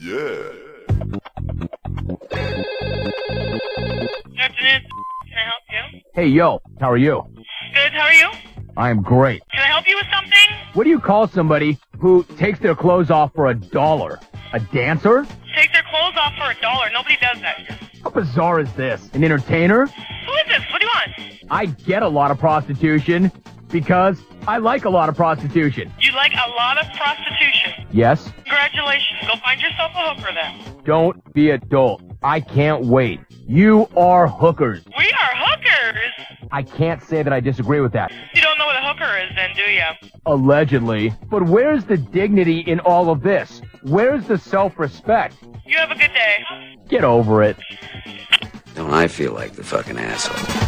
Good afternoon. Can I help you? Hey, yo, how are you? Good, how are you? I am great. Can I help you with something? What do you call somebody who takes their clothes off for $1? A dancer? Take their clothes off for $1. Nobody does that. How bizarre is this? An entertainer? Who is this? What do you want? I get a lot of prostitution because I like a lot of prostitution. You like a lot of prostitution. Yes? Congratulations. Go find yourself a hooker then. Don't be a dolt. I can't wait. You are hookers. We are hookers? I can't say that I disagree with that. You don't know what a hooker is then, do you? Allegedly. But where's the dignity in all of this? Where's the self-respect? You have a good day. Get over it. Don't I feel like the fucking asshole?